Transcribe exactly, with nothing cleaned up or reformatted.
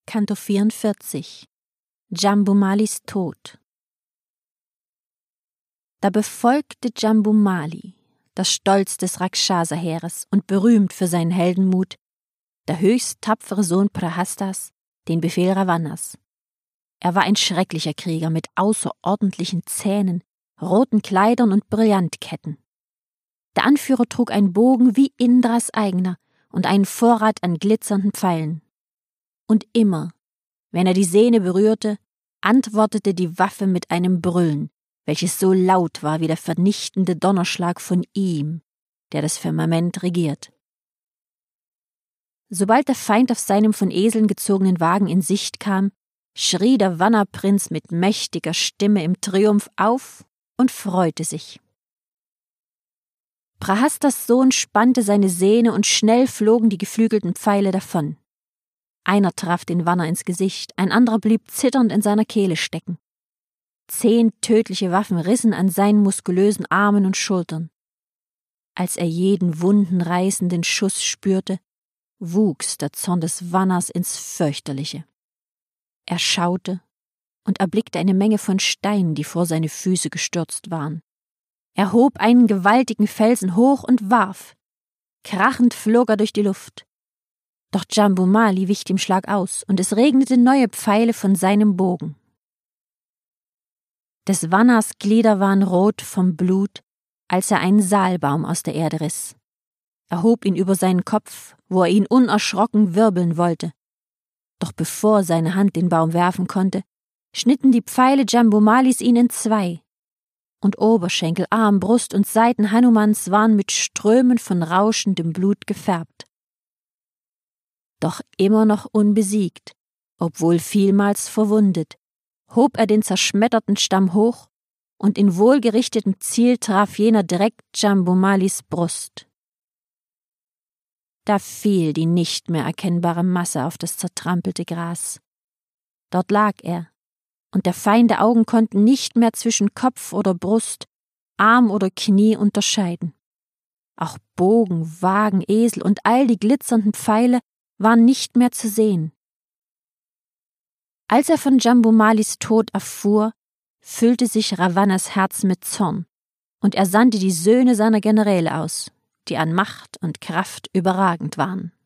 Kanto vierundvierzig. Jambumalis Tod. Da befolgte Jambumali, das Stolz des Rakshasa-Heeres und berühmt für seinen Heldenmut, der höchst tapfere Sohn Prahastas, den Befehl Ravanas. Er war ein schrecklicher Krieger mit außerordentlichen Zähnen, roten Kleidern und Brillantketten. Der Anführer trug einen Bogen wie Indras eigener und einen Vorrat an glitzernden Pfeilen. Und immer, wenn er die Sehne berührte, antwortete die Waffe mit einem Brüllen, welches so laut war wie der vernichtende Donnerschlag von ihm, der das Firmament regiert. Sobald der Feind auf seinem von Eseln gezogenen Wagen in Sicht kam, schrie der Vanna-Prinz mit mächtiger Stimme im Triumph auf und freute sich. Prahastas Sohn spannte seine Sehne und schnell flogen die geflügelten Pfeile davon. Einer traf den Vanna ins Gesicht, ein anderer blieb zitternd in seiner Kehle stecken. Zehn tödliche Waffen rissen an seinen muskulösen Armen und Schultern. Als er jeden wundenreißenden Schuss spürte, wuchs der Zorn des Vannas ins Fürchterliche. Er schaute und erblickte eine Menge von Steinen, die vor seine Füße gestürzt waren. Er hob einen gewaltigen Felsen hoch und warf. Krachend flog er durch die Luft. Doch Jambumali wich dem Schlag aus, und es regnete neue Pfeile von seinem Bogen. Des Vannas Glieder waren rot vom Blut, als er einen Saalbaum aus der Erde riss. Er hob ihn über seinen Kopf, wo er ihn unerschrocken wirbeln wollte. Doch bevor seine Hand den Baum werfen konnte, schnitten die Pfeile Jambumalis ihn in zwei. Und Oberschenkel, Arm, Brust und Seiten Hanumans waren mit Strömen von rauschendem Blut gefärbt. Doch immer noch unbesiegt, obwohl vielmals verwundet, hob er den zerschmetterten Stamm hoch, und in wohlgerichtetem Ziel traf jener direkt Jambumalis Brust. Da fiel die nicht mehr erkennbare Masse auf das zertrampelte Gras. Dort lag er, und der Feinde Augen konnten nicht mehr zwischen Kopf oder Brust, Arm oder Knie unterscheiden. Auch Bogen, Wagen, Esel und all die glitzernden Pfeile waren nicht mehr zu sehen. Als er von Jambumalis Tod erfuhr, füllte sich Ravanas Herz mit Zorn, und er sandte die Söhne seiner Generäle aus, die an Macht und Kraft überragend waren.